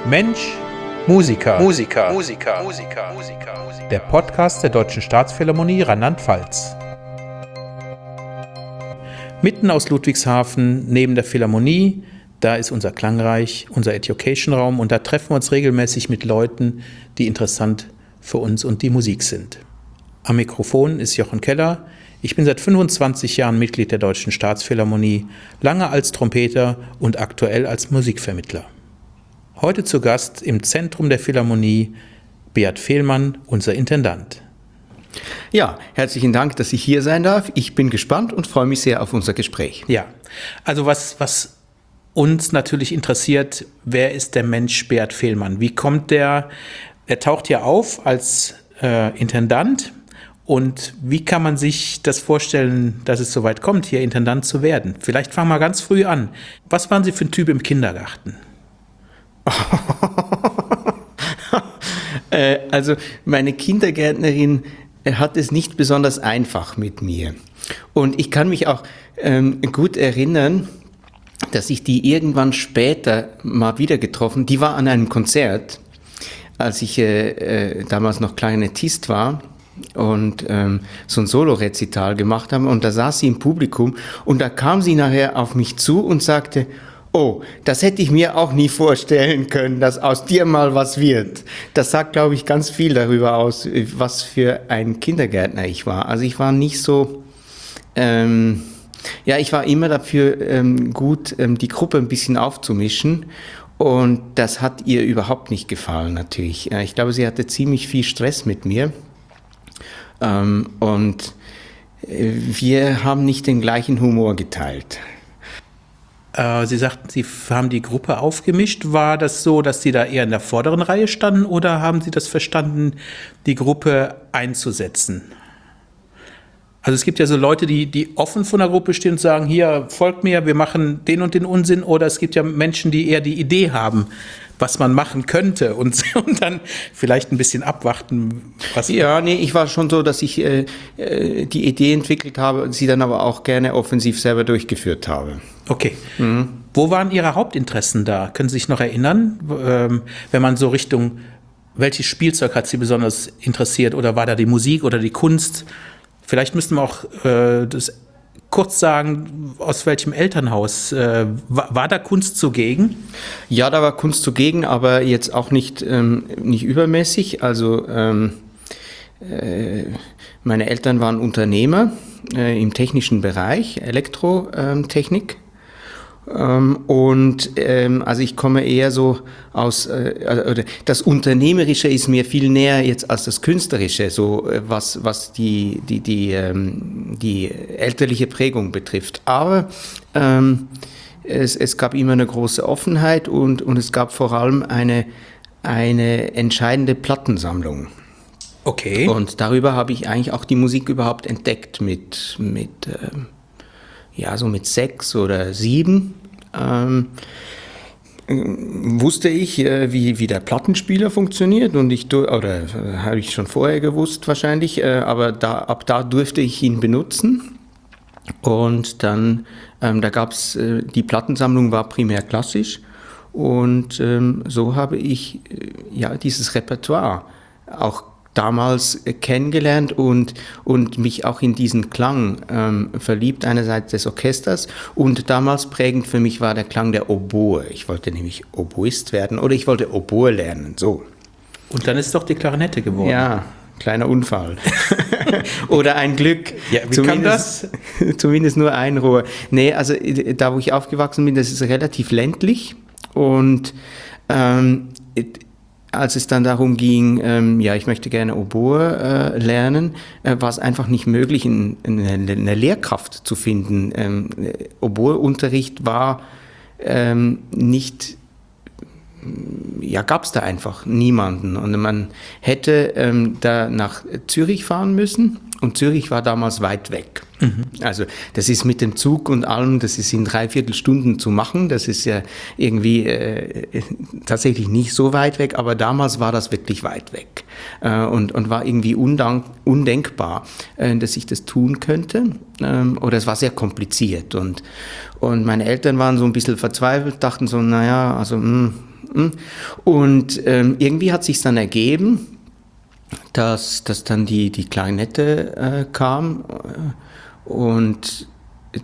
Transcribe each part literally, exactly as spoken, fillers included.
Mensch, Musiker, Musiker, Musiker, Musiker, Musiker, der Podcast der Deutschen Staatsphilharmonie Rheinland-Pfalz. Mitten aus Ludwigshafen, neben der Philharmonie, da ist unser Klangreich, unser Education-Raum und da treffen wir uns regelmäßig mit Leuten, die interessant für uns und die Musik sind. Am Mikrofon ist Jochen Keller. Ich bin seit fünfundzwanzig Jahren Mitglied der Deutschen Staatsphilharmonie, lange als Trompeter und aktuell als Musikvermittler. Heute zu Gast im Zentrum der Philharmonie Beat Fehlmann, unser Intendant. Ja, herzlichen Dank, dass ich hier sein darf. Ich bin gespannt und freue mich sehr auf unser Gespräch. Ja, also was, was uns natürlich interessiert, wer ist der Mensch Beat Fehlmann? Wie kommt der, er taucht hier auf als äh, Intendant und wie kann man sich das vorstellen, dass es soweit kommt, hier Intendant zu werden? Vielleicht fangen wir ganz früh an. Was waren Sie für ein Typ im Kindergarten? äh, also meine Kindergärtnerin hat es nicht besonders einfach mit mir. Und ich kann mich auch ähm, gut erinnern, dass ich die irgendwann später mal wieder getroffen, die war an einem Konzert, als ich äh, äh, damals noch Klarinettist war und ähm, so ein Solo-Rezital gemacht habe. Und da saß sie im Publikum und da kam sie nachher auf mich zu und sagte: Oh, das hätte ich mir auch nie vorstellen können, dass aus dir mal was wird. Das sagt, glaube ich, ganz viel darüber aus, was für ein Kindergärtner ich war. Also ich war nicht so, ähm, ja, ich war immer dafür ähm, gut, ähm, die Gruppe ein bisschen aufzumischen. Und das hat ihr überhaupt nicht gefallen, natürlich. Ich glaube, sie hatte ziemlich viel Stress mit mir. Ähm, und wir haben nicht den gleichen Humor geteilt. Sie sagten, Sie haben die Gruppe aufgemischt. War das so, dass Sie da eher in der vorderen Reihe standen oder haben Sie das verstanden, die Gruppe einzusetzen? Also es gibt ja so Leute, die, die offen von der Gruppe stehen und sagen, hier, folgt mir, wir machen den und den Unsinn. Oder es gibt ja Menschen, die eher die Idee haben, was man machen könnte und, und dann vielleicht ein bisschen abwarten. Was ja, nee, ich war schon so, dass ich äh, die Idee entwickelt habe und sie dann aber auch gerne offensiv selber durchgeführt habe. Okay. Mhm. Wo waren Ihre Hauptinteressen da? Können Sie sich noch erinnern, ähm, wenn man so Richtung, welches Spielzeug hat Sie besonders interessiert? Oder war da die Musik oder die Kunst? Vielleicht müssten wir auch äh, das kurz sagen, aus welchem Elternhaus äh, war, war da Kunst zugegen? Ja, da war Kunst zugegen, aber jetzt auch nicht, ähm, nicht übermäßig. Also ähm, äh, meine Eltern waren Unternehmer äh, im technischen Bereich, Elektrotechnik. Ähm, und ähm, also ich komme eher so aus, äh, oder das Unternehmerische ist mir viel näher jetzt als das Künstlerische, so äh, was, was die, die, die, ähm, die elterliche Prägung betrifft. Aber ähm, es, es gab immer eine große Offenheit und, und es gab vor allem eine, eine entscheidende Plattensammlung. Okay. Und darüber habe ich eigentlich auch die Musik überhaupt entdeckt mit, mit ähm, ja, so mit sechs oder sieben ähm, wusste ich, äh, wie, wie der Plattenspieler funktioniert und ich, oder äh, habe ich schon vorher gewusst wahrscheinlich, äh, aber da, ab da durfte ich ihn benutzen und dann, ähm, da gab es, äh, die Plattensammlung war primär klassisch und ähm, so habe ich äh, ja dieses Repertoire auch damals kennengelernt und, und mich auch in diesen Klang ähm, verliebt, einerseits des Orchesters und damals prägend für mich war der Klang der Oboe. Ich wollte nämlich Oboist werden oder ich wollte Oboe lernen, so. Und dann ist doch die Klarinette geworden. Ja, kleiner Unfall. Oder ein Glück. Ja, wie kam das? Zumindest nur ein Rohr. Nee, also da, wo ich aufgewachsen bin, das ist relativ ländlich und ähm, als es dann darum ging, ähm, ja, ich möchte gerne Oboe äh, lernen, äh, war es einfach nicht möglich, in, in eine, eine Lehrkraft zu finden. Ähm, Oboe-Unterricht war ähm, nicht, ja, gab es da einfach niemanden. Und man hätte ähm, da nach Zürich fahren müssen und Zürich war damals weit weg. Mhm. Also das ist mit dem Zug und allem, das ist in dreiviertel Stunden zu machen. Das ist ja irgendwie äh, tatsächlich nicht so weit weg, aber damals war das wirklich weit weg äh, und, und war irgendwie undank, undenkbar, äh, dass ich das tun könnte. Ähm, oder es war sehr kompliziert und, und meine Eltern waren so ein bisschen verzweifelt, dachten so, naja, also mh, Und ähm, irgendwie hat sich dann ergeben, dass, dass dann die, die Klarinette äh, kam und äh,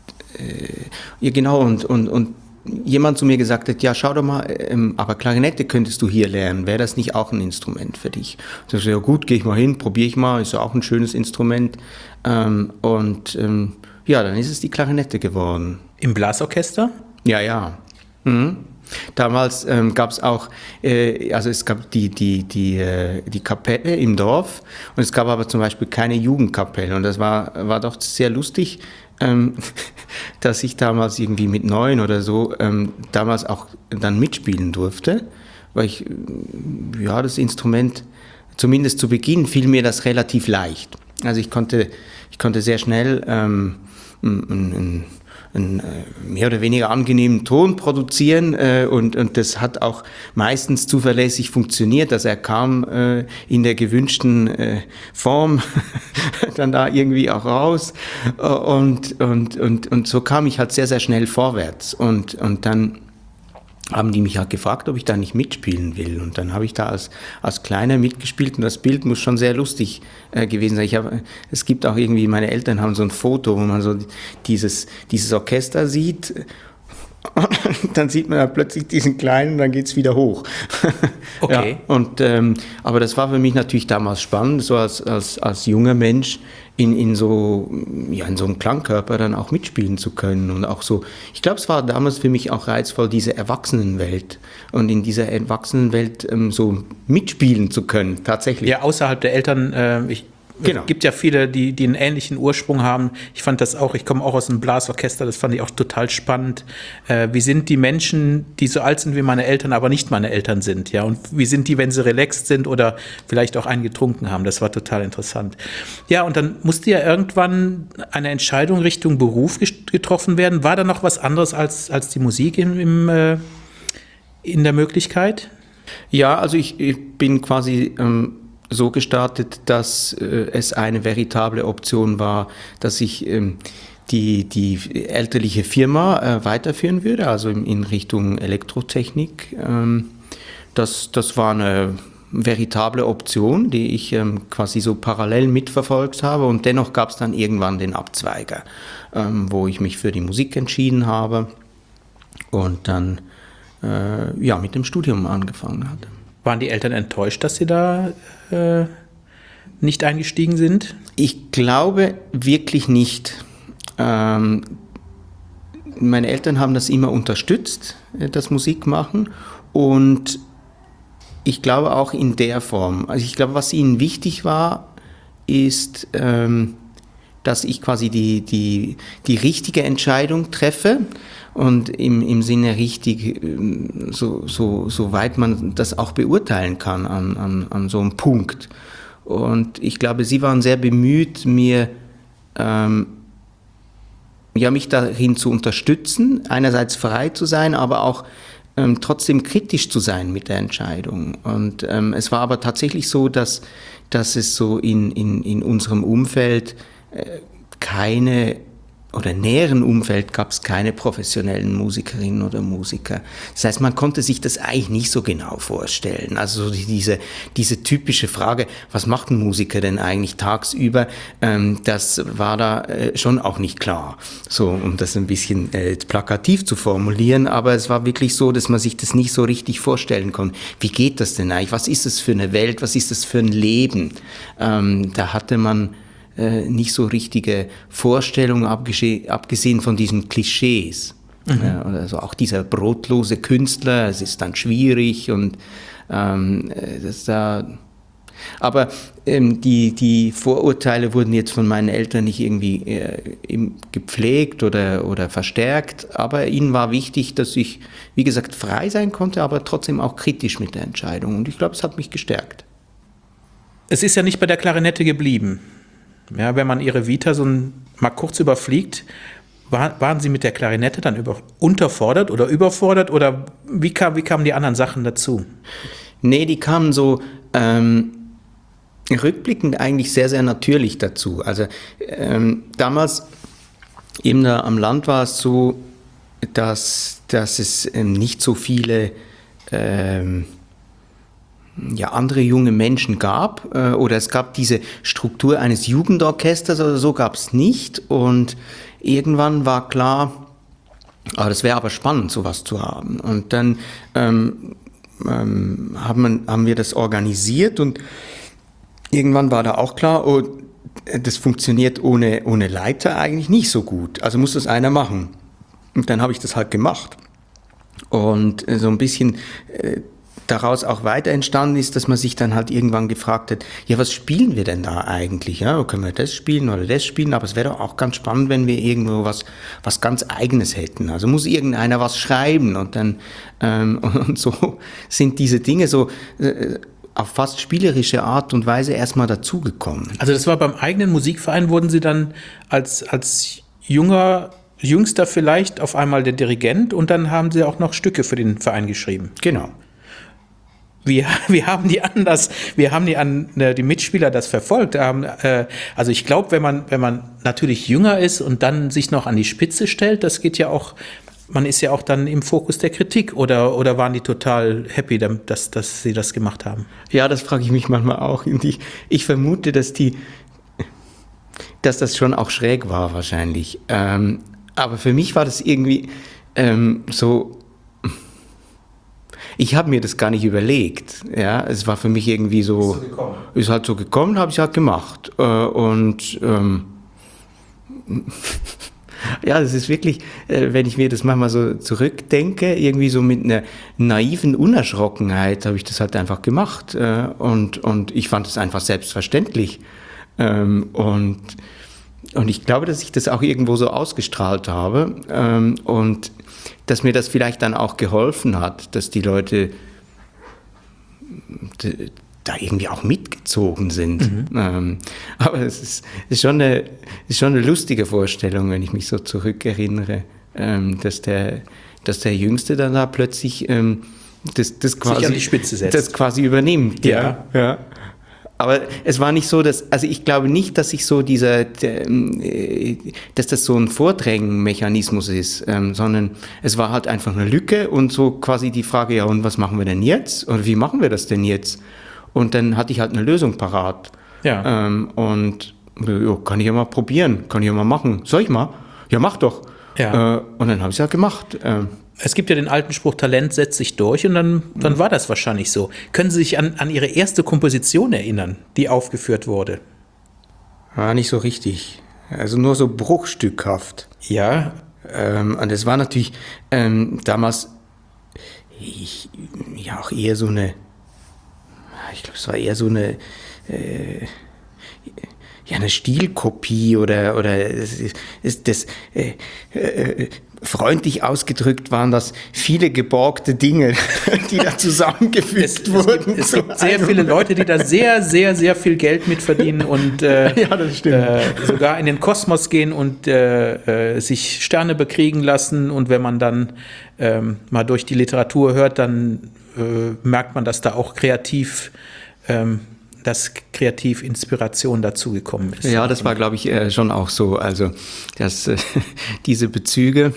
ja genau und, und, und jemand zu mir gesagt hat, ja schau doch mal, ähm, aber Klarinette könntest du hier lernen, wäre das nicht auch ein Instrument für dich? Und ich so, ja gut, gehe ich mal hin, probiere ich mal, ist ja auch ein schönes Instrument ähm, und ähm, ja, dann ist es die Klarinette geworden. Im Blasorchester? Ja, ja. Mhm. Damals ähm, gab es auch, äh, also es gab die, die, die, äh, die Kapelle im Dorf und es gab aber zum Beispiel keine Jugendkapelle und das war, war doch sehr lustig, ähm, dass ich damals irgendwie mit neun oder so ähm, damals auch dann mitspielen durfte, weil ich, ja, das Instrument, zumindest zu Beginn fiel mir das relativ leicht. Also ich konnte, ich konnte sehr schnell ähm, ein, ein, einen mehr oder weniger angenehmen Ton produzieren äh, und, und das hat auch meistens zuverlässig funktioniert, dass er kam äh, in der gewünschten äh, Form dann da irgendwie auch raus und, und, und, und so kam ich halt sehr, sehr schnell vorwärts und, und dann haben die mich halt gefragt, ob ich da nicht mitspielen will. Und dann habe ich da als, als Kleiner mitgespielt und das Bild muss schon sehr lustig äh, gewesen sein. Ich hab, es gibt auch irgendwie, meine Eltern haben so ein Foto, wo man so dieses, dieses Orchester sieht. Und dann sieht man ja plötzlich diesen Kleinen und dann geht's wieder hoch. Okay. Ja, und, ähm, aber das war für mich natürlich damals spannend, so als, als, als junger Mensch in, in, so, ja, in so einem Klangkörper dann auch mitspielen zu können. Und auch so, ich glaube, es war damals für mich auch reizvoll, diese Erwachsenenwelt und in dieser Erwachsenenwelt ähm, so mitspielen zu können, tatsächlich. Ja, außerhalb der Eltern, äh, ich Genau. Es gibt ja viele, die, die einen ähnlichen Ursprung haben. Ich fand das auch, ich komme auch aus einem Blasorchester, das fand ich auch total spannend. Äh, wie sind die Menschen, die so alt sind wie meine Eltern, aber nicht meine Eltern sind? Ja, und wie sind die, wenn sie relaxed sind oder vielleicht auch einen getrunken haben? Das war total interessant. Ja, und dann musste ja irgendwann eine Entscheidung Richtung Beruf getroffen werden. War da noch was anderes als, als die Musik im, im, äh, in der Möglichkeit? Ja, also ich, ich bin quasi ähm so gestartet, dass äh, es eine veritable Option war, dass ich ähm, die, die elterliche Firma äh, weiterführen würde, also in, in Richtung Elektrotechnik. Ähm, das, das war eine veritable Option, die ich ähm, quasi so parallel mitverfolgt habe und dennoch gab es dann irgendwann den Abzweiger, ähm, wo ich mich für die Musik entschieden habe und dann äh, ja, mit dem Studium angefangen hatte. Waren die Eltern enttäuscht, dass sie da äh, nicht eingestiegen sind? Ich glaube wirklich nicht. Ähm, meine Eltern haben das immer unterstützt, das Musikmachen. Und ich glaube auch in der Form. Also ich glaube, was ihnen wichtig war, ist, ähm, dass ich quasi die, die, die richtige Entscheidung treffe. Und im, im Sinne richtig, so, so, so weit man das auch beurteilen kann an, an, an so einem Punkt. Und ich glaube, sie waren sehr bemüht, mir, ähm, ja, mich darin zu unterstützen, einerseits frei zu sein, aber auch ähm, trotzdem kritisch zu sein mit der Entscheidung. Und ähm, es war aber tatsächlich so, dass, dass es so in, in, in unserem Umfeld äh, keine oder näheren Umfeld gab es keine professionellen Musikerinnen oder Musiker. Das heißt, man konnte sich das eigentlich nicht so genau vorstellen. Also diese, diese typische Frage, was macht ein Musiker denn eigentlich tagsüber, ähm, das war da äh, schon auch nicht klar. So, um das ein bisschen äh, plakativ zu formulieren, aber es war wirklich so, dass man sich das nicht so richtig vorstellen konnte. Wie geht das denn eigentlich? Was ist das für eine Welt? Was ist das für ein Leben? Ähm, da hatte man nicht so richtige Vorstellungen, abgesehen von diesen Klischees. Mhm. Also auch dieser brotlose Künstler, es ist dann schwierig und ähm, das da. Aber ähm, die, die Vorurteile wurden jetzt von meinen Eltern nicht irgendwie äh, gepflegt oder, oder verstärkt, aber ihnen war wichtig, dass ich, wie gesagt, frei sein konnte, aber trotzdem auch kritisch mit der Entscheidung. Und ich glaube, es hat mich gestärkt. Es ist ja nicht bei der Klarinette geblieben. Ja, wenn man ihre Vita so ein, mal kurz überfliegt, war, waren Sie mit der Klarinette dann über, unterfordert oder überfordert oder wie, kam, wie kamen die anderen Sachen dazu? Nee, die kamen so ähm, rückblickend eigentlich sehr, sehr natürlich dazu. Also ähm, damals eben da am Land war es so, dass, dass es ähm, nicht so viele ähm, ja, andere junge Menschen gab, äh, oder es gab diese Struktur eines Jugendorchesters oder so, gab es nicht. Und irgendwann war klar, ah, das wäre aber spannend, sowas zu haben. Und dann ähm, ähm, haben, wir, haben wir das organisiert und irgendwann war da auch klar, oh, das funktioniert ohne, ohne Leiter eigentlich nicht so gut. Also muss das einer machen. Und dann habe ich das halt gemacht. Und so ein bisschen äh, daraus auch weiter entstanden ist, dass man sich dann halt irgendwann gefragt hat, ja, was spielen wir denn da eigentlich? Ja, können wir das spielen oder das spielen? Aber es wäre doch auch ganz spannend, wenn wir irgendwo was, was ganz Eigenes hätten. Also muss irgendeiner was schreiben und dann ähm, und so sind diese Dinge so äh, auf fast spielerische Art und Weise erstmal dazugekommen. Also das war beim eigenen Musikverein, wurden Sie dann als, als junger, jüngster vielleicht auf einmal der Dirigent und dann haben Sie auch noch Stücke für den Verein geschrieben. Genau. Wie, wie haben die anders, wie haben die, an, die Mitspieler das verfolgt? Also ich glaube, wenn man, wenn man natürlich jünger ist und dann sich noch an die Spitze stellt, das geht ja auch, man ist ja auch dann im Fokus der Kritik, oder, oder waren die total happy, dass, dass sie das gemacht haben? Ja, das frage ich mich manchmal auch. Und ich, ich vermute, dass die, dass das schon auch schräg war wahrscheinlich. Ähm, aber für mich war das irgendwie ähm, so, ich habe mir das gar nicht überlegt. Ja, es war für mich irgendwie so, ist, so ist halt so gekommen, habe ich halt gemacht. Äh, und ähm, ja, das ist wirklich, äh, wenn ich mir das manchmal so zurückdenke, irgendwie so mit einer naiven Unerschrockenheit habe ich das halt einfach gemacht. Äh, und, und ich fand es einfach selbstverständlich. Ähm, und, und ich glaube, dass ich das auch irgendwo so ausgestrahlt habe. Ähm, und dass mir das vielleicht dann auch geholfen hat, dass die Leute da irgendwie auch mitgezogen sind. Mhm. Ähm, aber es ist, ist, schon eine, ist schon eine lustige Vorstellung, wenn ich mich so zurückerinnere, ähm, dass, der, dass der Jüngste dann da plötzlich ähm, das, das, quasi, sich an die Spitze setzt. Das quasi übernimmt. Ja, ja. ja. Aber es war nicht so, dass, also ich glaube nicht, dass ich so dieser, dass das so ein Vordrängenmechanismus ist, ähm, sondern es war halt einfach eine Lücke und so quasi die Frage, ja, und was machen wir denn jetzt? Oder wie machen wir das denn jetzt? Und dann hatte ich halt eine Lösung parat. Ja. Ähm, und ja, kann ich ja mal probieren, kann ich ja mal machen. Soll ich mal? Ja, mach doch. Ja. Äh, und dann habe ich es halt gemacht. Ähm, Es gibt ja den alten Spruch, Talent setzt sich durch, und dann, dann war das wahrscheinlich so. Können Sie sich an, an Ihre erste Komposition erinnern, die aufgeführt wurde? War nicht so richtig. Also nur so bruchstückhaft. Ja. Ähm, und es war natürlich ähm, damals ich, ja auch eher so eine, ich glaube, es war eher so eine, äh, ja, eine Stilkopie oder, oder das, das, das äh, äh, freundlich ausgedrückt waren das viele geborgte Dinge, die da zusammengefügt es, wurden. Es gibt, es gibt sehr viele Leute, die da sehr, sehr, sehr viel Geld mit verdienen und äh, ja, das stimmt. äh, sogar in den Kosmos gehen und äh, äh, sich Sterne bekriegen lassen. Und wenn man dann ähm, mal durch die Literatur hört, dann äh, merkt man, dass da auch kreativ ähm, dass kreativ Inspiration dazugekommen ist. Ja, das war, glaube ich, äh, schon auch so. Also, dass äh, diese Bezüge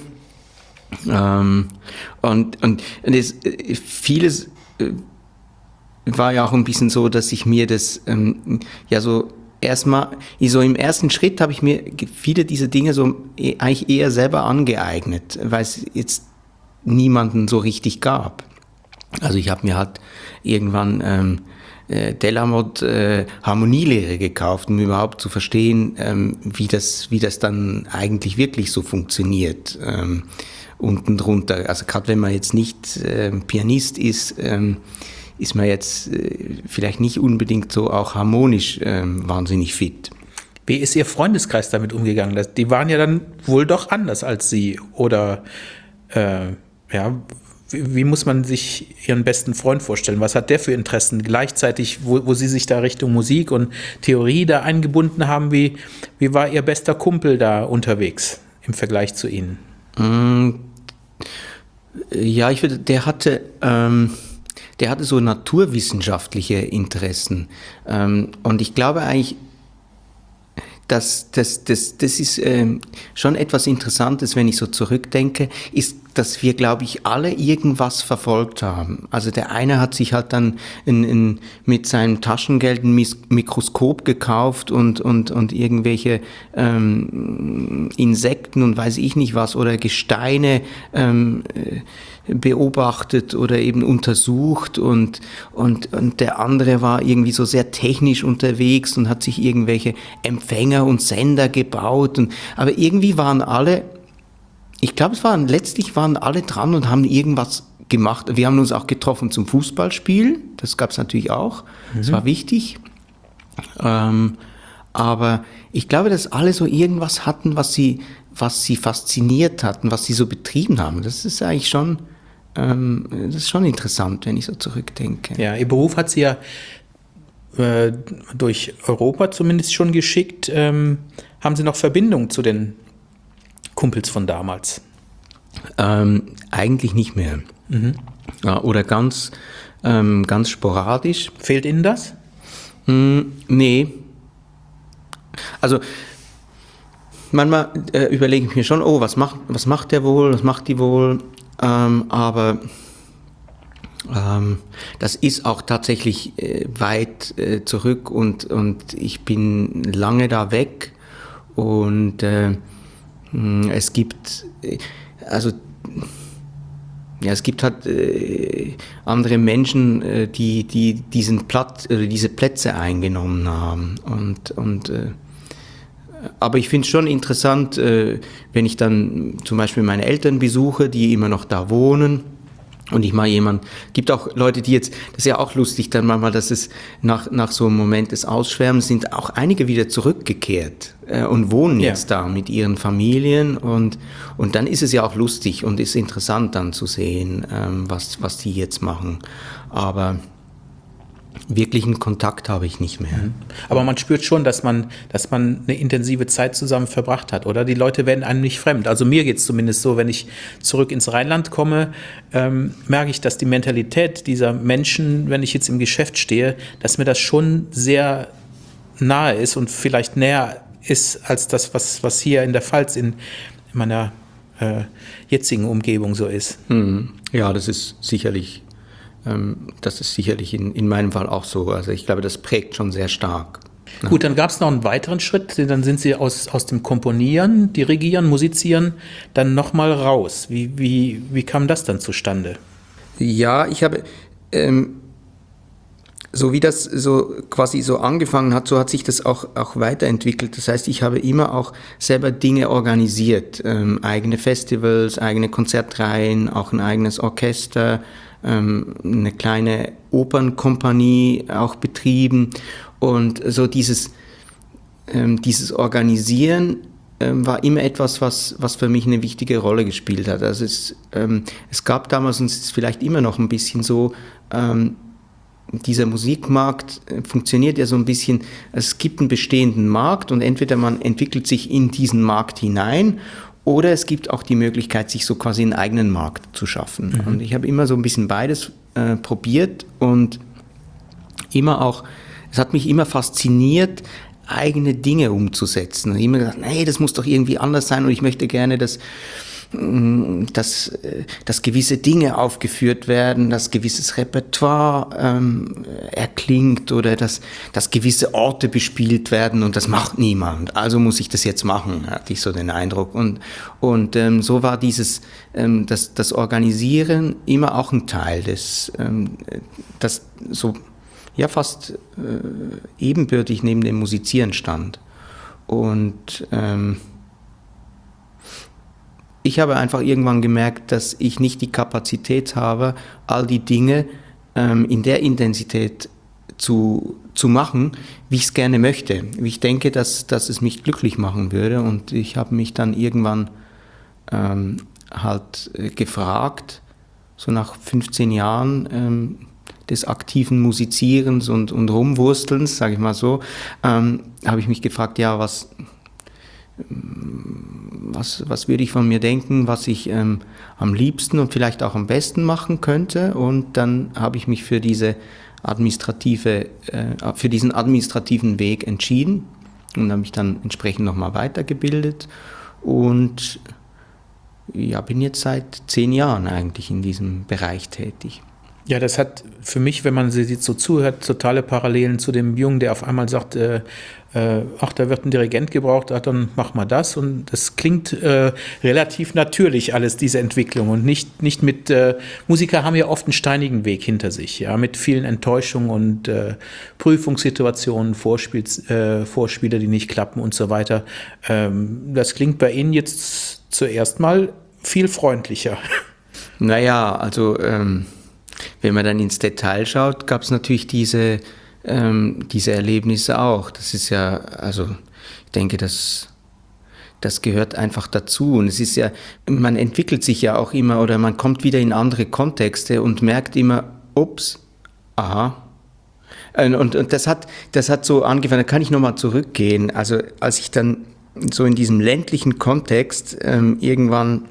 ähm, und, und, und es, äh, vieles äh, war ja auch ein bisschen so, dass ich mir das ähm, ja so erstmal, so im ersten Schritt habe ich mir viele dieser Dinge so äh, eigentlich eher selber angeeignet, weil es jetzt niemanden so richtig gab. Also ich habe mir halt irgendwann ähm, Delamode äh, Harmonielehre gekauft, um überhaupt zu verstehen, ähm, wie das, wie das dann eigentlich wirklich so funktioniert, ähm, unten drunter. Also gerade wenn man jetzt nicht äh, Pianist ist, ähm, ist man jetzt äh, vielleicht nicht unbedingt so auch harmonisch äh, wahnsinnig fit. Wie ist Ihr Freundeskreis damit umgegangen? Die waren ja dann wohl doch anders als Sie, oder äh, ja, wie muss man sich Ihren besten Freund vorstellen? Was hat der für Interessen? Gleichzeitig, wo, wo Sie sich da Richtung Musik und Theorie da eingebunden haben, wie, wie war Ihr bester Kumpel da unterwegs im Vergleich zu Ihnen? Ja, ich würde, der hatte, ähm, der hatte so naturwissenschaftliche Interessen. Ähm, und ich glaube eigentlich, dass das, das, das ist ähm, schon etwas Interessantes, wenn ich so zurückdenke, ist dass wir, glaube ich, alle irgendwas verfolgt haben. Also der eine hat sich halt dann in, in, mit seinem Taschengeld ein Mikroskop gekauft und, und, und irgendwelche ähm, Insekten und weiß ich nicht was oder Gesteine ähm, beobachtet oder eben untersucht und, und, und der andere war irgendwie so sehr technisch unterwegs und hat sich irgendwelche Empfänger und Sender gebaut. Und, aber irgendwie waren alle... Ich glaube, es waren letztlich waren alle dran und haben irgendwas gemacht. Wir haben uns auch getroffen zum Fußballspiel. Das gab es natürlich auch. Mhm. Das war wichtig. Ähm, aber ich glaube, dass alle so irgendwas hatten, was sie, was sie fasziniert hatten, was sie so betrieben haben. Das ist eigentlich schon, ähm, das ist schon interessant, wenn ich so zurückdenke. Ja, Ihr Beruf hat Sie ja äh, durch Europa zumindest schon geschickt. Ähm, haben Sie noch Verbindung zu den Kumpels von damals? Ähm, eigentlich nicht mehr. Mhm. Ja, oder ganz, ähm, ganz sporadisch. Fehlt Ihnen das? Hm, nee. Also manchmal äh, überlege ich mir schon, oh, was macht, was macht der wohl, was macht die wohl? Ähm, aber ähm, das ist auch tatsächlich äh, weit äh, zurück und, und ich bin lange da weg und äh, es gibt, also, ja, es gibt halt äh, andere Menschen, äh, die, die diesen Platz, äh, diese Plätze eingenommen haben. Und, und, äh, aber ich finde es schon interessant, äh, wenn ich dann zum Beispiel meine Eltern besuche, die immer noch da wohnen. Und ich mal jemand, gibt auch Leute, die jetzt, das ist ja auch lustig dann manchmal, dass es nach, nach so einem Moment des Ausschwärmens sind auch einige wieder zurückgekehrt äh, und wohnen ja. jetzt da mit ihren Familien und, und dann ist es ja auch lustig und ist interessant dann zu sehen, ähm, was, was die jetzt machen. Aber wirklichen Kontakt habe ich nicht mehr. Aber man spürt schon, dass man, dass man eine intensive Zeit zusammen verbracht hat, oder? Die Leute werden einem nicht fremd. Also mir geht es zumindest so, wenn ich zurück ins Rheinland komme, ähm, merke ich, dass die Mentalität dieser Menschen, wenn ich jetzt im Geschäft stehe, dass mir das schon sehr nahe ist und vielleicht näher ist als das, was, was hier in der Pfalz in meiner äh, jetzigen Umgebung so ist. Ja, das ist sicherlich Das ist sicherlich in, in meinem Fall auch so. Also ich glaube, das prägt schon sehr stark. Ne? Gut, dann gab es noch einen weiteren Schritt. Dann sind Sie aus, aus dem Komponieren, Dirigieren, Musizieren dann nochmal raus. Wie, wie, wie kam das dann zustande? Ja, ich habe, ähm, so wie das so quasi so angefangen hat, so hat sich das auch, auch weiterentwickelt. Das heißt, ich habe immer auch selber Dinge organisiert. Ähm, eigene Festivals, eigene Konzertreihen, auch ein eigenes Orchester, eine kleine Opernkompanie auch betrieben und so dieses, ähm, dieses Organisieren ähm, war immer etwas, was, was für mich eine wichtige Rolle gespielt hat. Also es, ähm, es gab damals, und es ist vielleicht immer noch ein bisschen so, ähm, dieser Musikmarkt funktioniert ja so ein bisschen, es gibt einen bestehenden Markt und entweder man entwickelt sich in diesen Markt hinein oder es gibt auch die Möglichkeit, sich so quasi einen eigenen Markt zu schaffen. Mhm. Und ich habe immer so ein bisschen beides äh, probiert und immer auch, es hat mich immer fasziniert, eigene Dinge umzusetzen. Und ich habe immer gedacht, nee, das muss doch irgendwie anders sein und ich möchte gerne, dass, dass, dass gewisse Dinge aufgeführt werden, dass gewisses Repertoire ähm, erklingt oder dass, dass gewisse Orte bespielt werden und das macht niemand. Also muss ich das jetzt machen, hatte ich so den Eindruck. Und, und ähm, so war dieses, ähm, das, das Organisieren immer auch ein Teil des, ähm, das so ja fast äh, ebenbürtig neben dem Musizieren stand. Und ähm, ich habe einfach irgendwann gemerkt, dass ich nicht die Kapazität habe, all die Dinge ähm, in der Intensität zu, zu machen, wie ich es gerne möchte. Wie ich denke, dass, dass es mich glücklich machen würde. Und ich habe mich dann irgendwann ähm, halt äh, gefragt, so nach fünfzehn Jahren ähm, des aktiven Musizierens und, und Rumwurstelns, sage ich mal so, ähm, habe ich mich gefragt, ja, was... Was, was würde ich von mir denken, was ich ähm, am liebsten und vielleicht auch am besten machen könnte. Und dann habe ich mich für diese administrative, äh, für diesen administrativen Weg entschieden und habe mich dann entsprechend nochmal weitergebildet. Und ja, bin jetzt seit zehn Jahren eigentlich in diesem Bereich tätig. Ja, das hat für mich, wenn man sie jetzt so zuhört, totale Parallelen zu dem Jungen, der auf einmal sagt, äh, äh, ach, da wird ein Dirigent gebraucht, ach, dann mach mal das. Und das klingt äh, relativ natürlich alles, diese Entwicklung. Und nicht, nicht mit, äh, Musiker haben ja oft einen steinigen Weg hinter sich, ja, mit vielen Enttäuschungen und äh, Prüfungssituationen, Vorspiel, äh, Vorspiele, die nicht klappen und so weiter. Ähm, das klingt bei Ihnen jetzt zuerst mal viel freundlicher. Naja, also ähm wenn man dann ins Detail schaut, gab es natürlich diese, ähm, diese Erlebnisse auch. Das ist ja, also ich denke, das, das gehört einfach dazu. Und es ist ja, man entwickelt sich ja auch immer oder man kommt wieder in andere Kontexte und merkt immer, ups, aha. Und, und, und das hat, das hat so angefangen, da kann ich nochmal zurückgehen. Also als ich dann so in diesem ländlichen Kontext ähm, irgendwann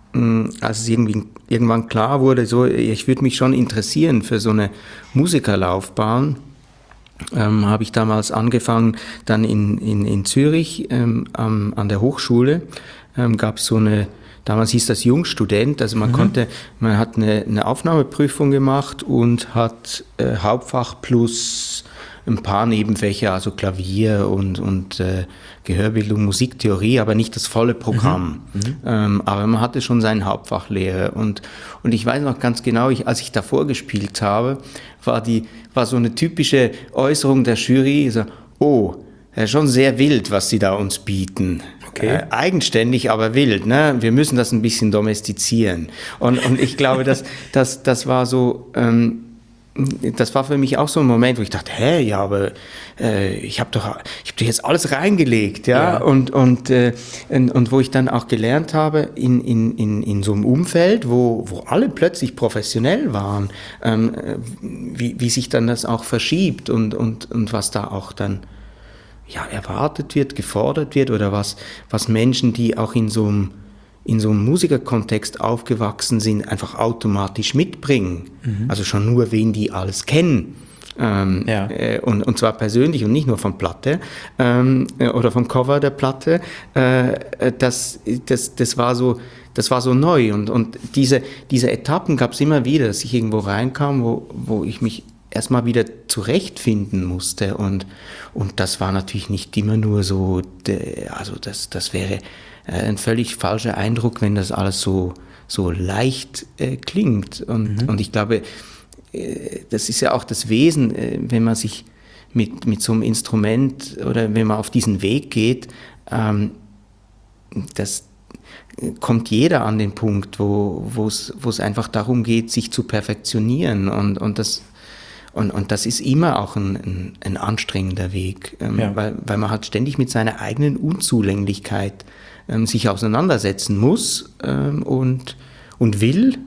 als es irgendwie, irgendwann klar wurde, so, ich würde mich schon interessieren für so eine Musikerlaufbahn, ähm, habe ich damals angefangen, dann in, in, in Zürich ähm, an, an der Hochschule, ähm, gab es so eine, damals hieß das Jungstudent, also man mhm. konnte, man hat eine, eine Aufnahmeprüfung gemacht und hat äh, Hauptfach plus ein paar Nebenfächer, also Klavier und, und äh, Gehörbildung, Musiktheorie, aber nicht das volle Programm. Mhm. Mhm. Ähm, aber man hatte schon seinen Hauptfachlehrer. Und, und ich weiß noch ganz genau, ich, als ich davor gespielt habe, war, die, war so eine typische Äußerung der Jury, so, oh, ja, schon sehr wild, was sie da uns bieten. Okay. Äh, eigenständig, aber wild. Ne? Wir müssen das ein bisschen domestizieren. Und, und ich glaube, dass, dass, das war so... Ähm, das war für mich auch so ein Moment, wo ich dachte, hä, ja, aber äh, ich habe doch, ich habe doch jetzt alles reingelegt, ja, ja. Und, und, äh, und, und wo ich dann auch gelernt habe, in, in, in, in so einem Umfeld, wo, wo alle plötzlich professionell waren, ähm, wie, wie sich dann das auch verschiebt und, und, und was da auch dann ja, erwartet wird, gefordert wird oder was, was Menschen, die auch in so einem in so einem Musikerkontext aufgewachsen sind, einfach automatisch mitbringen. Mhm. Also schon nur, wen die alles kennen. Ähm, ja. äh, und, und zwar persönlich und nicht nur von Platte ähm, oder vom Cover der Platte. Äh, das, das, das, war so, das war so neu. Und, und diese, diese Etappen gab es immer wieder, dass ich irgendwo reinkam, wo, wo ich mich erstmal wieder zurechtfinden musste. Und, und das war natürlich nicht immer nur so, de, also das, das wäre ein völlig falscher Eindruck, wenn das alles so, so leicht äh, klingt. Und, mhm. und ich glaube, äh, das ist ja auch das Wesen, äh, wenn man sich mit, mit so einem Instrument oder wenn man auf diesen Weg geht, ähm, das kommt jeder an den Punkt, wo es einfach darum geht, sich zu perfektionieren. Und, und, das, und, und das ist immer auch ein, ein, ein anstrengender Weg, ähm, ja. weil, weil man halt ständig mit seiner eigenen Unzulänglichkeit sich auseinandersetzen muss ähm, und, und will.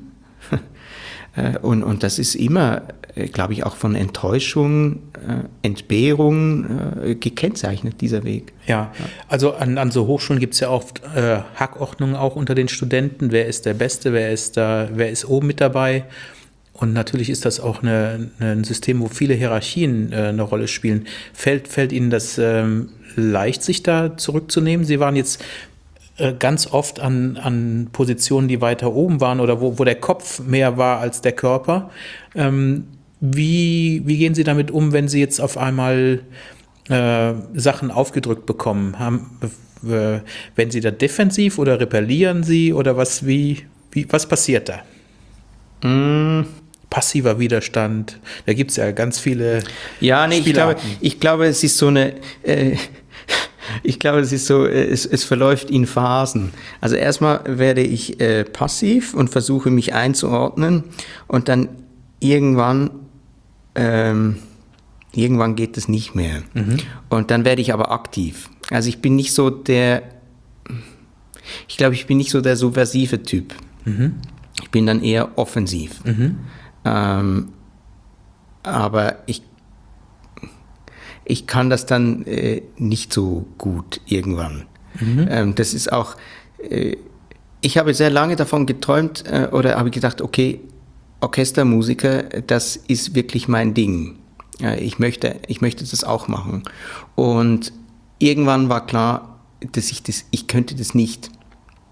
und, und das ist immer, glaube ich, auch von Enttäuschung, äh, Entbehrung äh, gekennzeichnet, dieser Weg. Ja, also an, an so Hochschulen gibt es ja oft äh, Hackordnungen auch unter den Studenten. Wer ist der Beste, wer ist, da, wer ist oben mit dabei? Und natürlich ist das auch eine, ein System, wo viele Hierarchien äh, eine Rolle spielen. Fällt, fällt Ihnen das ähm, leicht, sich da zurückzunehmen? Sie waren jetzt ganz oft an, an Positionen, die weiter oben waren oder wo, wo der Kopf mehr war als der Körper. Ähm, wie, wie gehen Sie damit um, wenn Sie jetzt auf einmal äh, Sachen aufgedrückt bekommen? Haben, äh, werden Sie da defensiv oder repellieren Sie oder was, wie, wie, was passiert da? Mm. Passiver Widerstand, da gibt es ja ganz viele Ja, nee, ich glaube, ich glaube, es ist so eine... Äh Ich glaube, es ist so, es, es verläuft in Phasen. Also erstmal werde ich äh, passiv und versuche mich einzuordnen und dann irgendwann, ähm, irgendwann geht es nicht mehr. Mhm. Und dann werde ich aber aktiv. Also ich bin nicht so der, ich glaube, ich bin nicht so der subversive Typ. Mhm. Ich bin dann eher offensiv. Mhm. Ähm, aber ich Ich kann das dann äh, nicht so gut irgendwann. Mhm. Ähm, das ist auch, äh, ich habe sehr lange davon geträumt äh, oder habe gedacht, okay, Orchestermusiker, das ist wirklich mein Ding. Äh, ich möchte, ich möchte das auch machen. Und irgendwann war klar, dass ich das, ich könnte das nicht.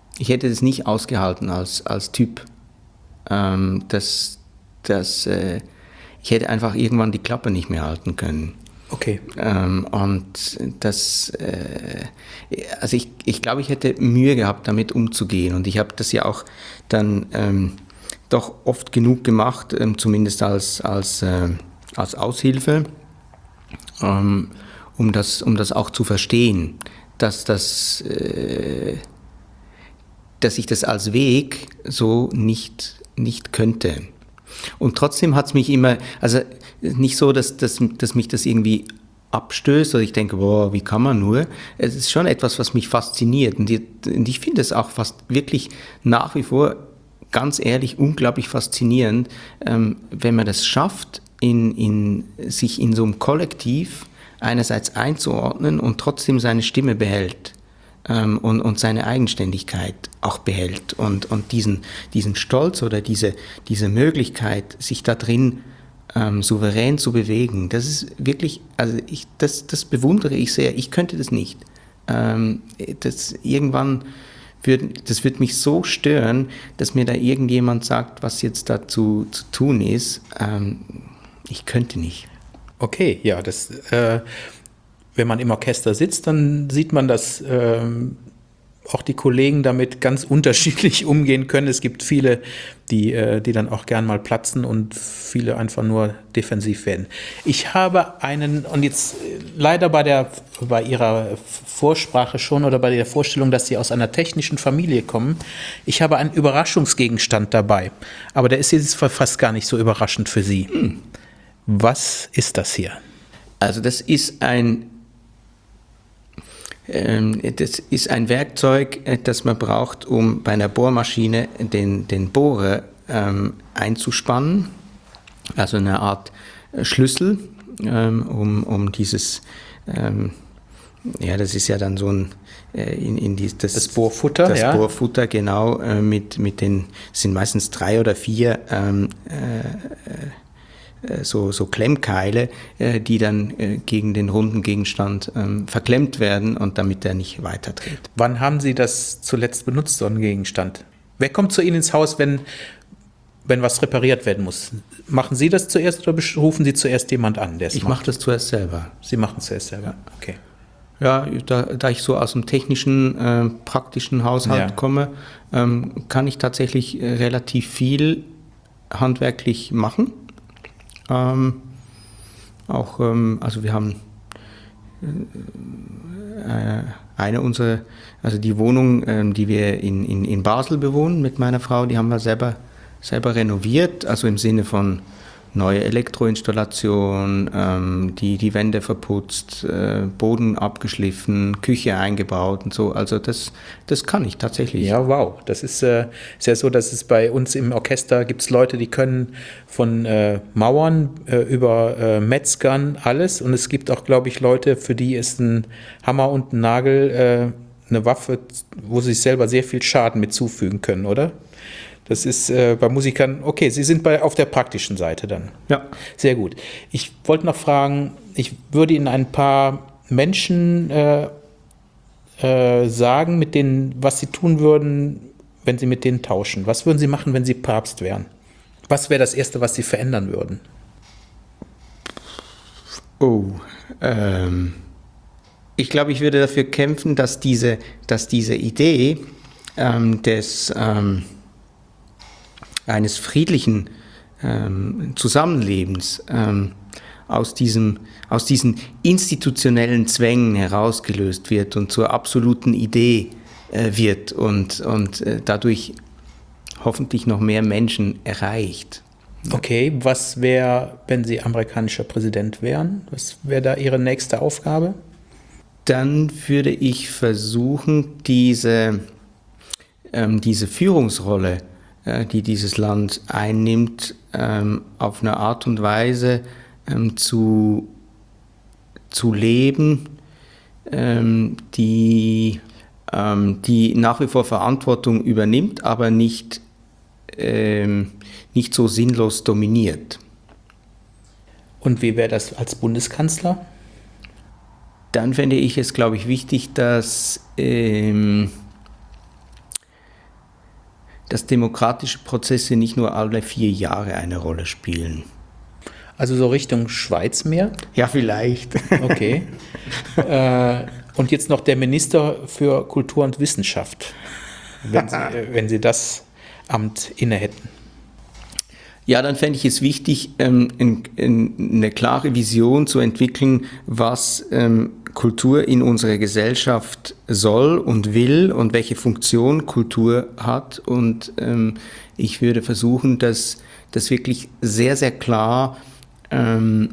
ich hätte das nicht ausgehalten als, als Typ. Ähm, das, das, äh, ich hätte einfach irgendwann die Klappe nicht mehr halten können. Okay. Ähm, und das, äh, also ich, ich glaube, ich hätte Mühe gehabt, damit umzugehen. Und ich habe das ja auch dann ähm, doch oft genug gemacht, ähm, zumindest als, als, äh, als Aushilfe, ähm, um, das, um das auch zu verstehen, dass das... Äh, dass ich das als Weg so nicht, nicht könnte. Und trotzdem hat es mich immer, also nicht so, dass, dass, dass mich das irgendwie abstößt oder ich denke, boah, wie kann man nur? Es ist schon etwas, was mich fasziniert und ich, und ich finde es auch fast wirklich nach wie vor, ganz ehrlich, unglaublich faszinierend, ähm, wenn man das schafft, in, in, sich in so einem Kollektiv einerseits einzuordnen und trotzdem seine Stimme behält. Und, und seine Eigenständigkeit auch behält und, und diesen, diesen Stolz oder diese, diese Möglichkeit, sich da drin ähm, souverän zu bewegen, das ist wirklich, also ich, das, das bewundere ich sehr. Ich könnte das nicht. Ähm, das irgendwann wird, das wird mich so stören, dass mir da irgendjemand sagt, was jetzt dazu zu tun ist. Ähm, ich könnte nicht. Okay, ja, das... Äh Wenn man im Orchester sitzt, dann sieht man, dass ähm, auch die Kollegen damit ganz unterschiedlich umgehen können. Es gibt viele, die, äh, die dann auch gern mal platzen und viele einfach nur defensiv werden. Ich habe einen, und jetzt leider bei, der, bei Ihrer Vorsprache schon oder bei der Vorstellung, dass Sie aus einer technischen Familie kommen, ich habe einen Überraschungsgegenstand dabei. Aber der ist jetzt fast gar nicht so überraschend für Sie. Hm. Was ist das hier? Also das ist ein Das ist ein Werkzeug, das man braucht, um bei einer Bohrmaschine den, den Bohrer ähm, einzuspannen, also eine Art Schlüssel, ähm, um, um dieses, ähm, ja, das ist ja dann so ein, äh, in, in die, das, das Bohrfutter, das ja. Bohrfutter, genau, äh, mit, mit den, es sind meistens drei oder vier ähm, äh, So, so Klemmkeile, äh, die dann äh, gegen den runden Gegenstand ähm, verklemmt werden und damit der nicht weiterdreht. Wann haben Sie das zuletzt benutzt, so einen Gegenstand? Wer kommt zu Ihnen ins Haus, wenn, wenn was repariert werden muss? Machen Sie das zuerst oder rufen Sie zuerst jemand an, der es macht? Ich mache das zuerst selber. Sie machen es zuerst selber, okay. Ja, da, da ich so aus dem technischen, äh, praktischen Haushalt Ja. komme, ähm, kann ich tatsächlich äh, relativ viel handwerklich machen. Ähm, auch, ähm, also wir haben äh, eine unserer, also die Wohnung, ähm, die wir in, in, in Basel bewohnen mit meiner Frau, die haben wir selber, selber renoviert, also im Sinne von neue Elektroinstallation, ähm, die, die Wände verputzt, äh, Boden abgeschliffen, Küche eingebaut und so. Also das, das kann ich tatsächlich. Ja, wow. Das ist, äh, ist ja so, dass es bei uns im Orchester gibt es Leute, die können von äh, Mauern äh, über äh, Metzgern alles. Und es gibt auch, glaube ich, Leute, für die ist ein Hammer und ein Nagel äh, eine Waffe, wo sie sich selber sehr viel Schaden mit zufügen können, oder? Das ist äh, bei Musikern, okay, Sie sind bei, auf der praktischen Seite dann. Ja. Sehr gut. Ich wollte noch fragen, ich würde Ihnen ein paar Menschen äh, äh, sagen, mit denen, was Sie tun würden, wenn Sie mit denen tauschen. Was würden Sie machen, wenn Sie Papst wären? Was wäre das Erste, was Sie verändern würden? Oh, ähm, ich glaube, ich würde dafür kämpfen, dass diese, dass diese Idee ähm, des ähm, eines friedlichen ähm, Zusammenlebens ähm, aus, diesem, aus diesen institutionellen Zwängen herausgelöst wird und zur absoluten Idee äh, wird und, und äh, dadurch hoffentlich noch mehr Menschen erreicht. Okay, was wäre, wenn Sie amerikanischer Präsident wären? Was wäre da Ihre nächste Aufgabe? Dann würde ich versuchen, diese, ähm, diese Führungsrolle, die dieses Land einnimmt, ähm, auf eine Art und Weise ähm, zu, zu leben, ähm, die, ähm, die nach wie vor Verantwortung übernimmt, aber nicht, ähm, nicht so sinnlos dominiert. Und wie wäre das als Bundeskanzler? Dann fände ich es, glaube ich, wichtig, dass ähm, dass demokratische Prozesse nicht nur alle vier Jahre eine Rolle spielen. Also so Richtung Schweiz mehr? Ja, vielleicht. Okay. äh, und jetzt noch der Minister für Kultur und Wissenschaft, wenn Sie, wenn Sie das Amt inne hätten. Ja, dann fände ich es wichtig, ähm, in, in eine klare Vision zu entwickeln, was ähm, Kultur in unserer Gesellschaft soll und will und welche Funktion Kultur hat. Und ähm, ich würde versuchen, das, das wirklich sehr, sehr klar ähm,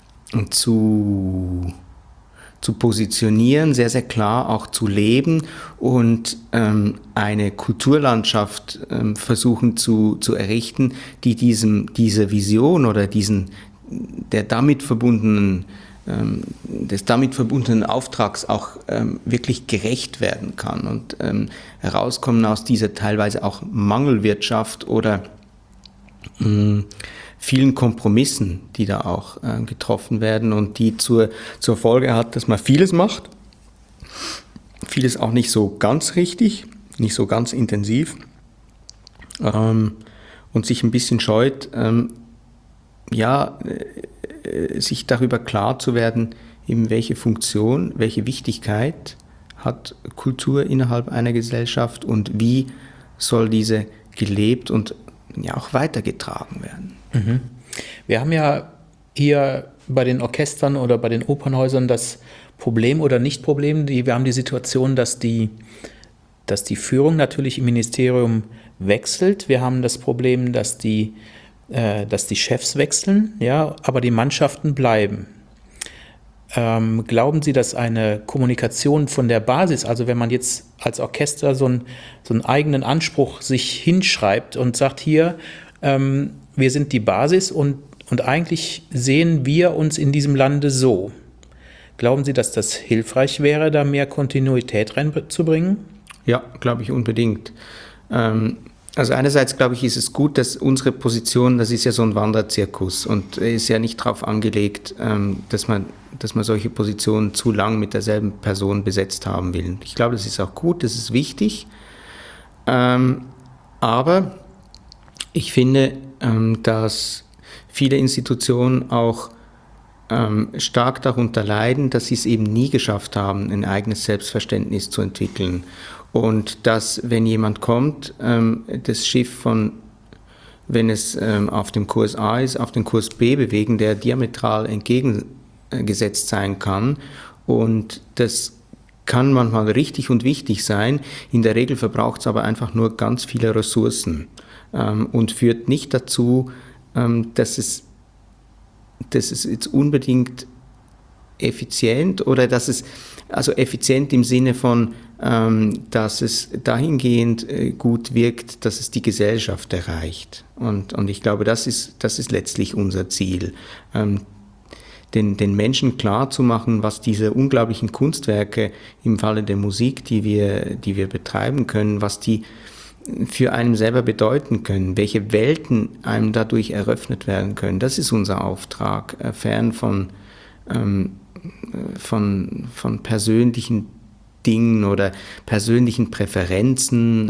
zu, zu positionieren, sehr, sehr klar auch zu leben und ähm, eine Kulturlandschaft ähm, versuchen zu, zu errichten, die diesem, diese Vision oder diesen, der damit verbundenen des damit verbundenen Auftrags auch ähm, wirklich gerecht werden kann und ähm, herauskommen aus dieser teilweise auch Mangelwirtschaft oder mh, vielen Kompromissen, die da auch äh, getroffen werden und die zur, zur Folge hat, dass man vieles macht, vieles auch nicht so ganz richtig, nicht so ganz intensiv ähm, und sich ein bisschen scheut, ähm, ja, sich darüber klar zu werden, eben welche Funktion, welche Wichtigkeit hat Kultur innerhalb einer Gesellschaft und wie soll diese gelebt und ja auch weitergetragen werden. Mhm. Wir haben ja hier bei den Orchestern oder bei den Opernhäusern das Problem oder Nicht-Problem, die, wir haben die Situation, dass die, dass die Führung natürlich im Ministerium wechselt. Wir haben das Problem, dass die dass die Chefs wechseln, ja, aber die Mannschaften bleiben. Ähm, glauben Sie, dass eine Kommunikation von der Basis, also wenn man jetzt als Orchester so, ein, so einen eigenen Anspruch sich hinschreibt und sagt, hier, ähm, wir sind die Basis und, und eigentlich sehen wir uns in diesem Lande so. Glauben Sie, dass das hilfreich wäre, da mehr Kontinuität reinzubringen? Ja, glaube ich unbedingt. Ähm Also einerseits, glaube ich, ist es gut, dass unsere Position, das ist ja so ein Wanderzirkus und ist ja nicht darauf angelegt, dass man, dass man solche Positionen zu lang mit derselben Person besetzt haben will. Ich glaube, das ist auch gut, das ist wichtig. Aber ich finde, dass viele Institutionen auch stark darunter leiden, dass sie es eben nie geschafft haben, ein eigenes Selbstverständnis zu entwickeln. Und dass, wenn jemand kommt, ähm, das Schiff von, wenn es ähm, auf dem Kurs A ist, auf den Kurs B bewegen, der diametral entgegengesetzt sein kann. Und das kann manchmal richtig und wichtig sein. In der Regel verbraucht es aber einfach nur ganz viele Ressourcen ähm, und führt nicht dazu, ähm, dass es, dass es jetzt unbedingt effizient oder dass es, also effizient im Sinne von, ähm, dass es dahingehend äh, gut wirkt, dass es die Gesellschaft erreicht. Und, und ich glaube, das ist, das ist letztlich unser Ziel, ähm, den, den Menschen klar zu machen, was diese unglaublichen Kunstwerke im Falle der Musik, die wir, die wir betreiben können, was die für einen selber bedeuten können, welche Welten einem dadurch eröffnet werden können. Das ist unser Auftrag, äh, fern von ähm, Von, von persönlichen Dingen oder persönlichen Präferenzen.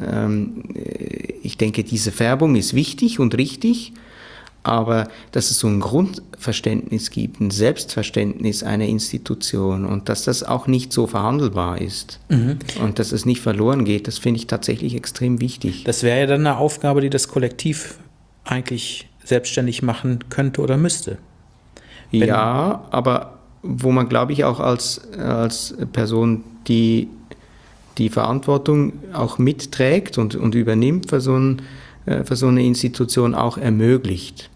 Ich denke, diese Färbung ist wichtig und richtig, aber dass es so ein Grundverständnis gibt, ein Selbstverständnis einer Institution und dass das auch nicht so verhandelbar ist mhm. und dass es nicht verloren geht, das finde ich tatsächlich extrem wichtig. Das wäre ja dann eine Aufgabe, die das Kollektiv eigentlich selbstständig machen könnte oder müsste. Wenn ja, aber wo man, glaube ich, auch als, als Person, die die Verantwortung auch mitträgt und, und übernimmt für so, ein, für so eine Institution, auch ermöglicht.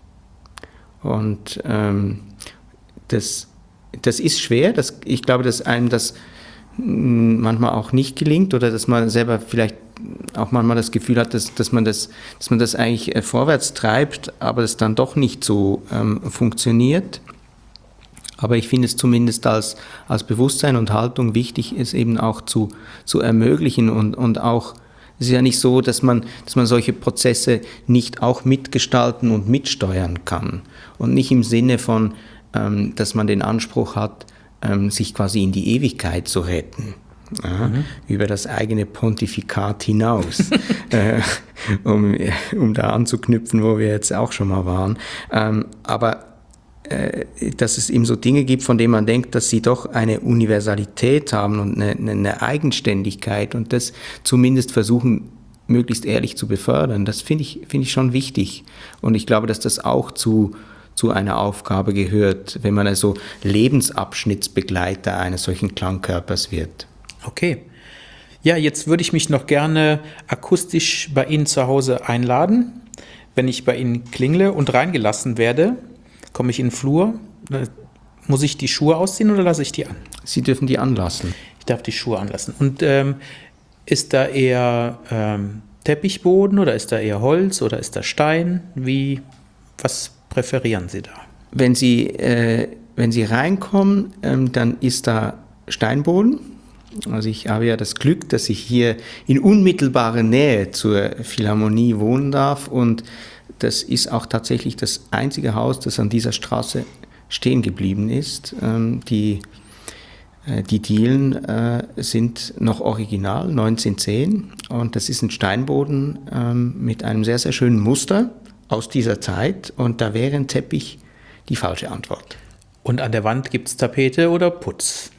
Und ähm, das, das ist schwer. Das, ich glaube, dass einem das manchmal auch nicht gelingt oder dass man selber vielleicht auch manchmal das Gefühl hat, dass, dass, man, das, dass man das eigentlich vorwärts treibt, aber es dann doch nicht so ähm, funktioniert. Aber ich finde es zumindest als, als Bewusstsein und Haltung wichtig, es eben auch zu, zu ermöglichen und, und auch, es ist ja nicht so, dass man, dass man solche Prozesse nicht auch mitgestalten und mitsteuern kann und nicht im Sinne von, ähm, dass man den Anspruch hat, ähm, sich quasi in die Ewigkeit zu retten. ja, mhm. über das eigene Pontifikat hinaus, äh, um, um da anzuknüpfen, wo wir jetzt auch schon mal waren. Ähm, aber äh, dass es eben so Dinge gibt, von denen man denkt, dass sie doch eine Universalität haben und eine, eine Eigenständigkeit und das zumindest versuchen, möglichst ehrlich zu befördern, das finde ich, finde ich schon wichtig. Und ich glaube, dass das auch zu zu einer Aufgabe gehört, wenn man also Lebensabschnittsbegleiter eines solchen Klangkörpers wird. Okay. Ja, jetzt würde ich mich noch gerne akustisch bei Ihnen zu Hause einladen. Wenn ich bei Ihnen klingle und reingelassen werde, komme ich in den Flur. Muss ich die Schuhe ausziehen oder lasse ich die an? Sie dürfen die anlassen. Ich darf die Schuhe anlassen. Und ähm, ist da eher ähm, Teppichboden oder ist da eher Holz oder ist da Stein? Wie, was präferieren Sie da? Wenn Sie, äh, wenn Sie reinkommen, ähm, dann ist da Steinboden. Also ich habe ja das Glück, dass ich hier in unmittelbarer Nähe zur Philharmonie wohnen darf und das ist auch tatsächlich das einzige Haus, das an dieser Straße stehen geblieben ist. Ähm, die, äh, die Dielen äh, sind noch original, neunzehnhundertzehn und das ist ein Steinboden ähm, mit einem sehr, sehr schönen Muster aus dieser Zeit und da wäre ein Teppich die falsche Antwort. Und an der Wand gibt es Tapete oder Putz?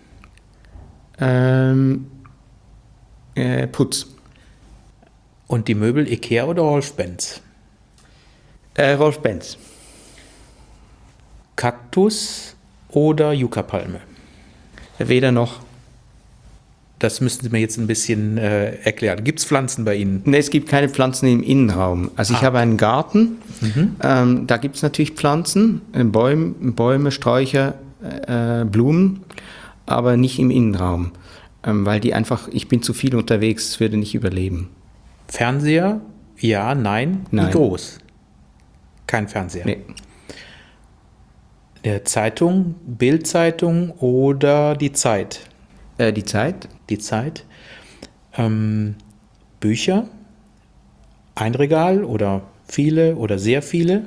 Ähm, äh, Putz. Und die Möbel Ikea oder Rolf Benz? Äh, Rolf Benz. Kaktus oder Yucca-Palme? Weder noch. Das müssten Sie mir jetzt ein bisschen äh, erklären. Gibt es Pflanzen bei Ihnen? Ne, es gibt keine Pflanzen im Innenraum. Also ich ah. habe einen Garten, mhm. ähm, da gibt es natürlich Pflanzen, Bäume, Bäume Sträucher, äh, Blumen, aber nicht im Innenraum, ähm, weil die einfach, ich bin zu viel unterwegs, würde nicht überleben. Fernseher? Ja, nein. Nein. Wie groß? Kein Fernseher. Nee. Der Zeitung, Bild-Zeitung oder die Zeit? Äh, die Zeit? Die Zeit. Ähm, Bücher? Ein Regal oder viele oder sehr viele?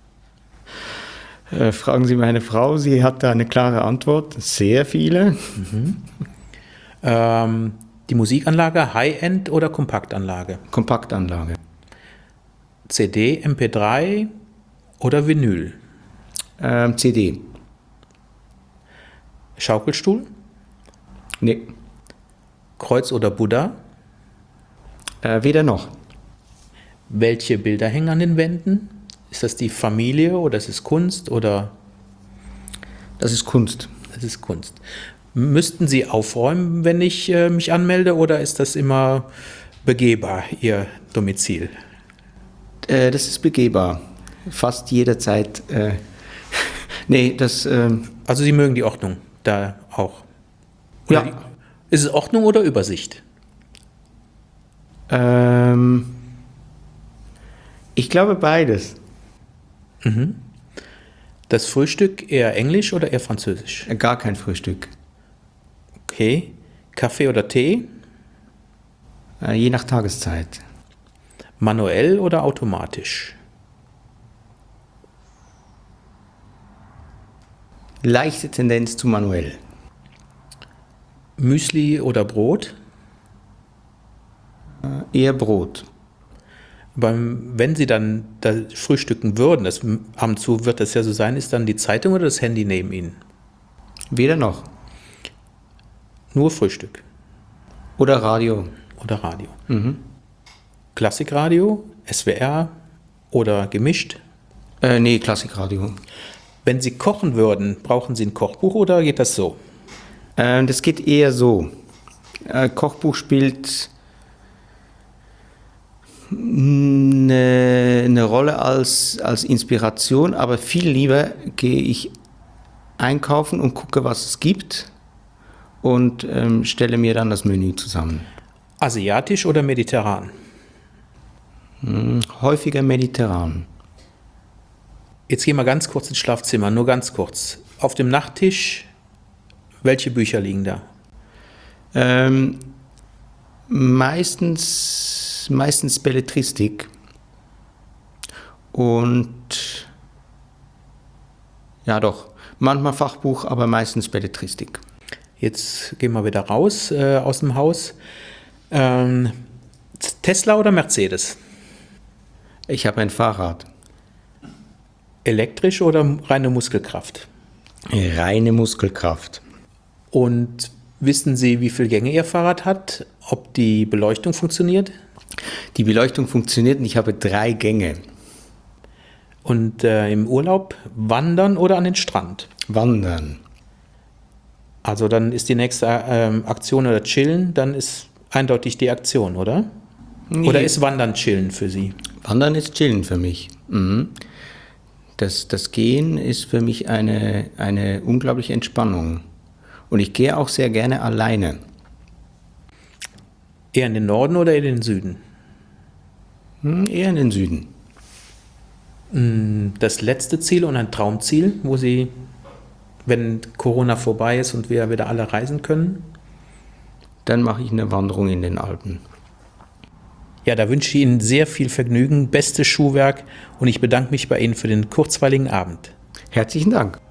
Äh, fragen Sie meine Frau, sie hat da eine klare Antwort. Sehr viele. Mhm. Ähm, die Musikanlage High-End oder Kompaktanlage? Kompaktanlage. C D, M P drei oder Vinyl? Ähm, C D. Schaukelstuhl? Nee. Kreuz oder Buddha? Äh, weder noch. Welche Bilder hängen an den Wänden? Ist das die Familie oder ist es Kunst oder? Das ist Kunst. Das ist Kunst. Müssten Sie aufräumen, wenn ich äh, mich anmelde oder ist das immer begehbar, Ihr Domizil? Äh, das ist begehbar. Fast jederzeit. Äh, nee, das... Ähm, also Sie mögen die Ordnung da auch? Oder ja. Die, ist es Ordnung oder Übersicht? Ähm, ich glaube beides. Mhm. Das Frühstück eher Englisch oder eher Französisch? Gar kein Frühstück. Okay. Kaffee oder Tee? Äh, je nach Tageszeit. Manuell oder automatisch? Leichte Tendenz zu manuell. Müsli oder Brot? Äh, eher Brot. Beim, wenn Sie dann da frühstücken würden, das, ab und zu wird das ja so sein, ist dann die Zeitung oder das Handy neben Ihnen? Weder noch. Nur Frühstück. Oder Radio. Oder Radio. Mhm. Klassikradio, S W R oder gemischt? Äh, nee, Klassikradio. Wenn Sie kochen würden, brauchen Sie ein Kochbuch oder geht das so? Äh, das geht eher so. Äh, Kochbuch spielt eine, eine Rolle als, als Inspiration, aber viel lieber gehe ich einkaufen und gucke, was es gibt und ähm, stelle mir dann das Menü zusammen. Asiatisch oder mediterran? Hm, häufiger mediterran. Jetzt gehen wir ganz kurz ins Schlafzimmer, nur ganz kurz. Auf dem Nachttisch, welche Bücher liegen da? Ähm, meistens, meistens Belletristik und ja doch, manchmal Fachbuch, aber meistens Belletristik. Jetzt gehen wir wieder raus äh, aus dem Haus. Ähm, Tesla oder Mercedes? Ich habe ein Fahrrad. Elektrisch oder reine Muskelkraft? Reine Muskelkraft. Und wissen Sie, wie viele Gänge Ihr Fahrrad hat? Ob die Beleuchtung funktioniert? Die Beleuchtung funktioniert und ich habe drei Gänge. Und äh, im Urlaub wandern oder an den Strand? Wandern. Also dann ist die nächste ähm, Aktion oder Chillen, dann ist eindeutig die Aktion, oder? Nee. Oder ist Wandern Chillen für Sie? Wandern ist Chillen für mich. Mhm. Das, das Gehen ist für mich eine, eine unglaubliche Entspannung. Und ich gehe auch sehr gerne alleine. Eher in den Norden oder in den Süden? Hm, eher in den Süden. Das letzte Ziel und ein Traumziel, wo Sie, wenn Corona vorbei ist und wir wieder alle reisen können? Dann mache ich eine Wanderung in den Alpen. Ja, da wünsche ich Ihnen sehr viel Vergnügen, bestes Schuhwerk und ich bedanke mich bei Ihnen für den kurzweiligen Abend. Herzlichen Dank.